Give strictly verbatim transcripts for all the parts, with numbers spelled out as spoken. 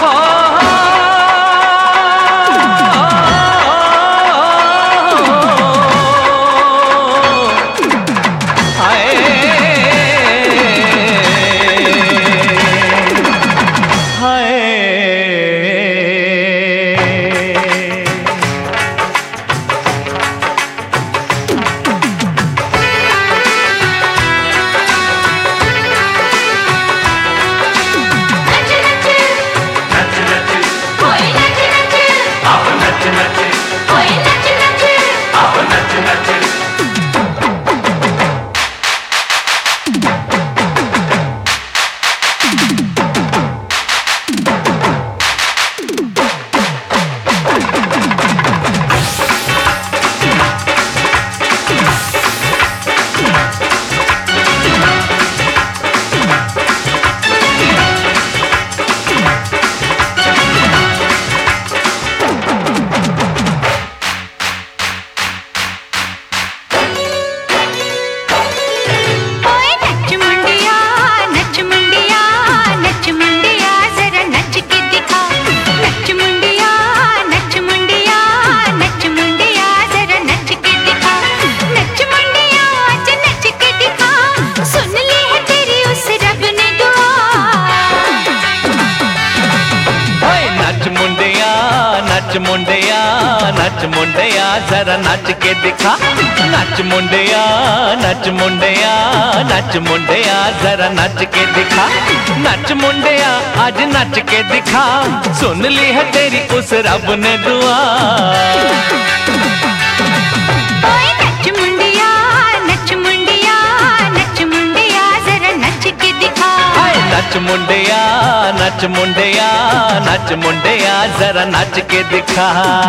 नच मुंडिया नच मुंडिया जरा नच के दिखा। नच मुंडिया नच मुंडिया नच मुंडिया जरा नच के दिखा। नच मुंडिया आज नच के दिखा, सुन ली है तेरी उस रब ने दुआ। नच मुंडिया नच मुंडिया नच मुंडिया जरा नच के दिखा। नच मुंडिया नच मुंडिया नच मुंडिया जरा नच के दिखा।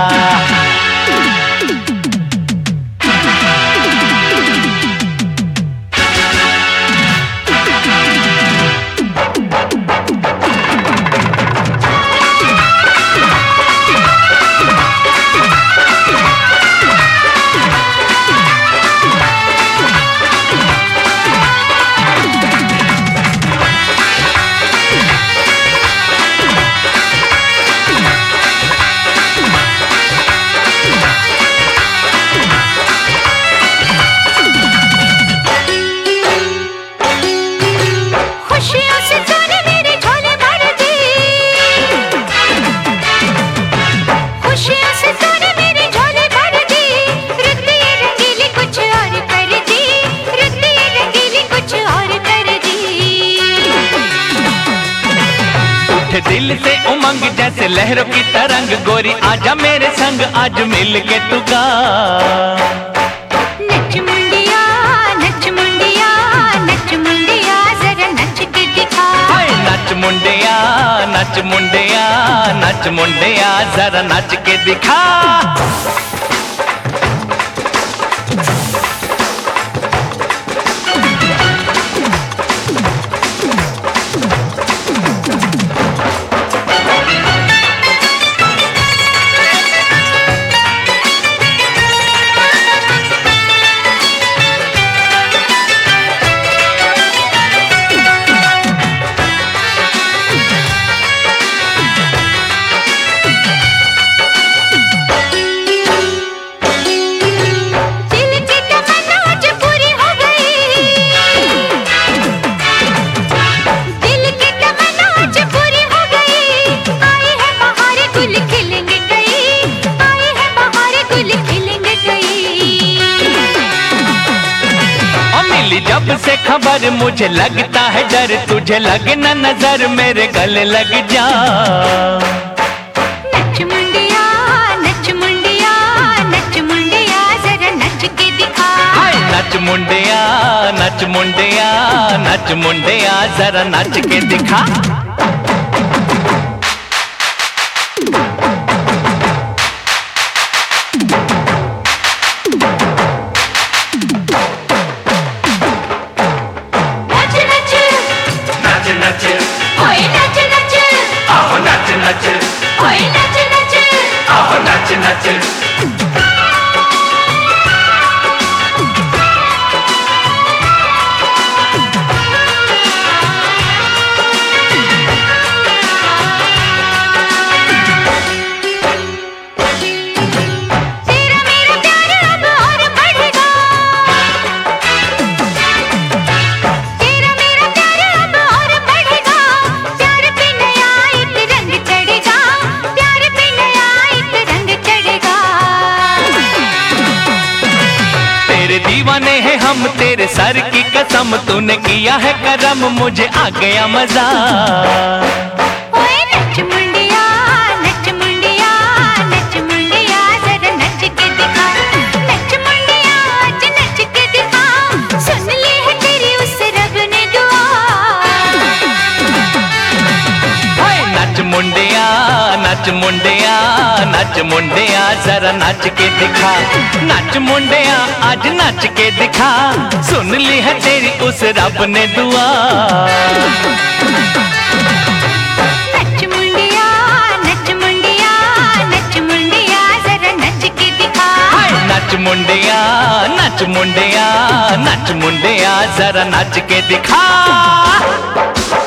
दिल से उमंग जैसे लहरों की तरंग, गोरी आजा मेरे संग आज मिल के तू गा। नच मुंडिया नच मुंडिया नच मुंडिया जरा नच के दिखा। नच मुंडिया नच मुंडिया नच मुंडिया जरा नच के दिखा। जब से खबर मुझे लगता है डर, तुझे लगे न नजर मेरे गले लग जा। नच मुंडिया नच मुंडिया नच मुंडिया जरा नच के दिखा। नच मुंडिया नच मुंडिया नच मुंडिया जरा नच के दिखा। बम तेरे सर की कसम, तूने किया है करम, मुझे आ गया मजा। ओए नच मुंडिया नच मुंडिया नच मुंडिया जरा नच के दिखा, नच मुंडिया आज नच के दिखा, सुन ली है तेरी उस रब ने दुआ। हाय नच मुंडिया नच मुंडिया नच मुंडिया जरा नच के दिखा, नच मुंडिया आज नच के दिखा, सुन ली है तेरी उस रब ने दुआ। नच मुंडिया नच मुंडिया नच मुंडिया जरा नच के दिखा, हाय नच मुंडिया नच मुंडिया नच मुंडिया जरा नच के दिखा।